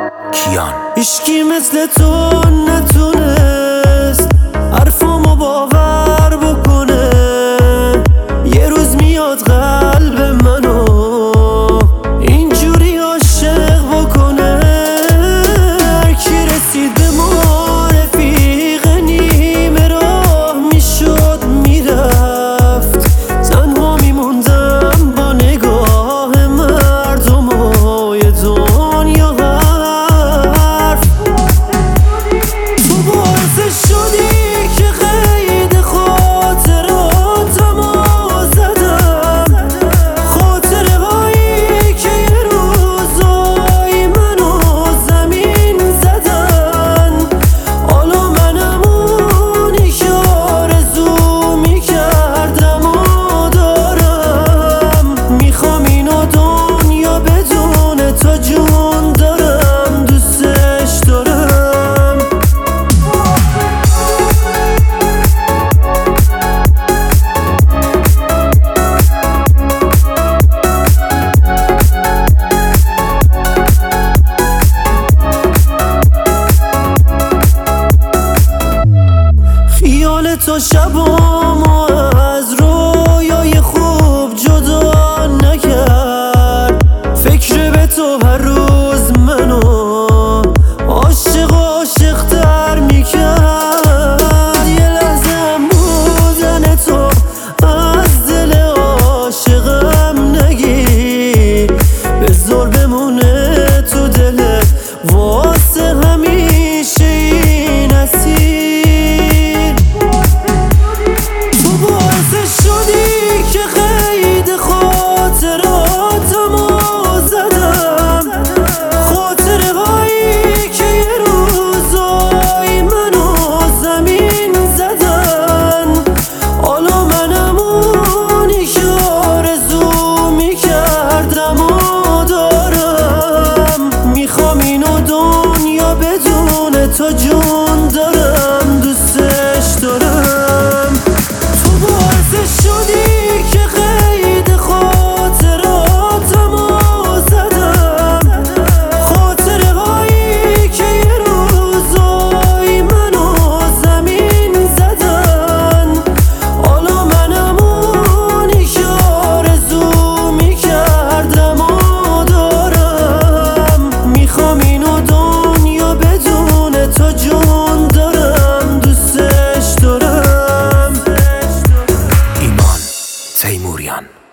کیان. هیچکی مثل تو نتونست حرفامو باور بکنه. یه روز میاد قلب منو اینجوری عاشق بکنه. هر کی رسید به ما رفیق نیمه راه میشد میرفت. تنها میموندم با نگاه مردم و یه دنیا حرف. تو باعث شدی که قید خاطراتمو زدم. خاطره هایی که یه روزایی منو زمین زدن. حالا منم اونی که آرزو میکردم و دارم. میخوام اینو دنیا بدونه تا جون دارم دوستش دارم. خیال تو شبامو از رویای خوب جدا نکرد. فکر به تو هر روز منو عاشق‌تر میکرد. یه لحظه هم بودن تو از دل عاشقم نگیر. بذار بمونه تو دلت واسه همیشه این اسیر. تو باعث شدی که قید خاطراتمو زدم. خاطره هایی که یه روزایی منو زمین زدن. حالا منم اونی که آرزو میکردم و دارم. میخوام اینو دنیا بدونه تا جون دارم دوستش دارم. تو باعث شدی که قید خاطراتمو زدم. خاطره هایی که یه روزایی منو زمین زدن. حالا منم اونی که آرزو میکردم و دارم. میخوام اینو دنیا بدونه تا جون دارم دوستش دارم. ایمان تیموریان.